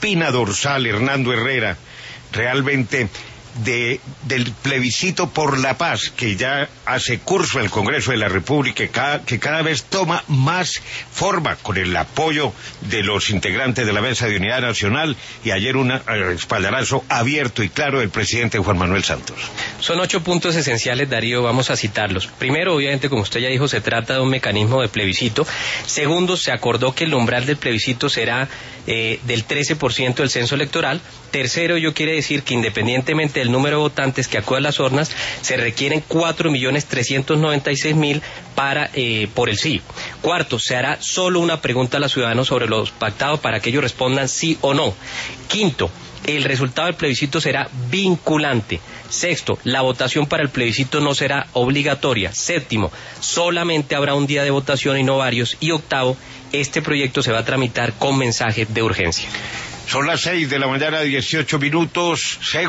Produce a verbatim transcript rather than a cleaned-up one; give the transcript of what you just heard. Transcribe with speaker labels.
Speaker 1: espina dorsal, Hernando Herrera, realmente de del plebiscito por la paz que ya hace curso el Congreso de la República, que cada, que cada vez toma más forma con el apoyo de los integrantes de la Mesa de Unidad Nacional y ayer un espaldarazo abierto y claro del presidente Juan Manuel Santos.
Speaker 2: Son ocho puntos esenciales, Darío, vamos a citarlos. Primero, obviamente, como usted ya dijo, se trata de un mecanismo de plebiscito. Segundo, se acordó que el umbral del plebiscito será eh, del trece por ciento del censo electoral. Tercero, ello quiere decir que independientemente del número de votantes que acudan a las urnas, se requieren cuatro millones trescientos noventa y seis mil para eh, por el sí. Cuarto, se hará solo una pregunta a los ciudadanos sobre los pactados para que ellos respondan sí o no. Quinto, el resultado del plebiscito será vinculante. Sexto, la votación para el plebiscito no será obligatoria. Séptimo, solamente habrá un día de votación y no varios. Y octavo, este proyecto se va a tramitar con mensaje de urgencia.
Speaker 1: Son las seis de la mañana, dieciocho minutos.